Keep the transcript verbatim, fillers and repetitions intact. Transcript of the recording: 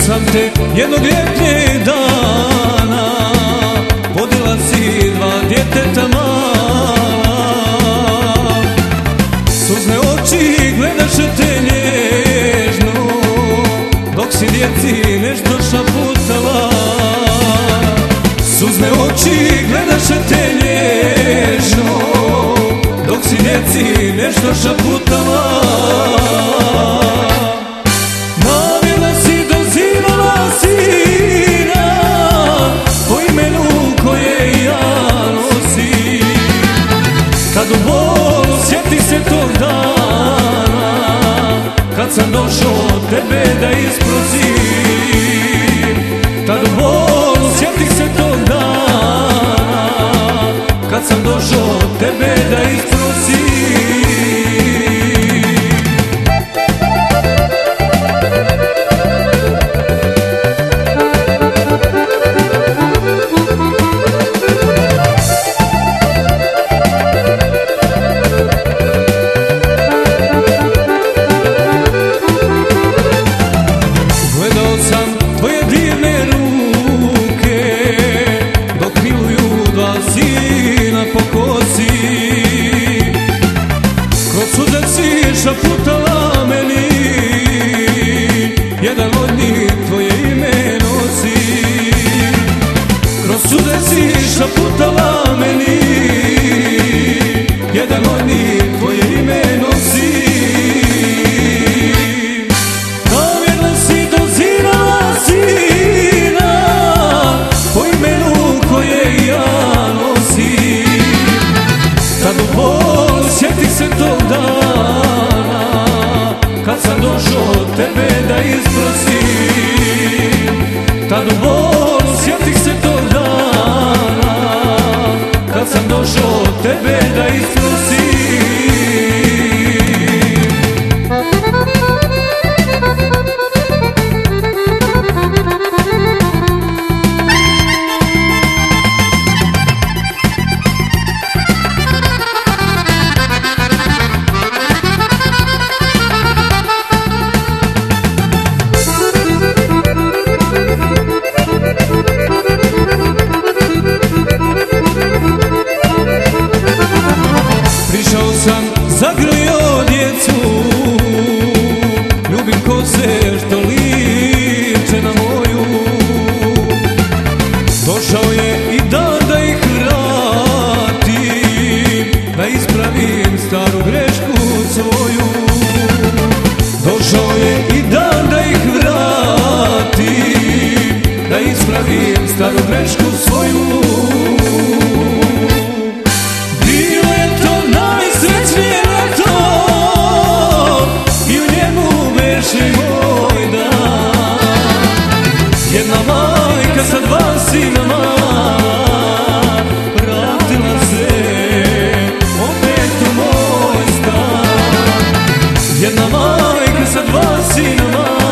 sam te jednog ljetnjeg dana, podila si dva djeteta mala. Suzne oči gledaše te nježno, dok si djeci nešto šaputala. Suzne oči gledaše te nježno, dok si djeci nešto šaputala. Namjerno si dozivala sina po imenu koje ja nosim. Kad u bolu sjeti se tog dana, kad sam došao tebe da isprosim. Kad u bolu sjeti se tog dana, kad sam došao tebe da isprosim. Gledao sam tvoje divne ruke, dok miluju dva sina po kosi. Kroz suze si šaputala meni, jedan od njih tvoje ime nosi. Kroz suze si šaputala meni, jedan od njih tvoje ime nosi. Namjerno si dozivala sina po imenu koje ja nosim. Tad u bolu sjeti se tog dana, kad sam došao tebe da isprosim. Tad u bolu sjeti se tog dana, kad sam došao tebe da isprosim. Prišao sam, zagrlio djecu, ljubim kose što liče na moju. Došao je i dan da ih vratim, da ispravim staru grešku svoju. Došao je i dan da ih vratim, da ispravim staru grešku svoju. Jedna majka sa dva sina mala, vratila se opet u moj stan. Jedna majka sa dva sina mala,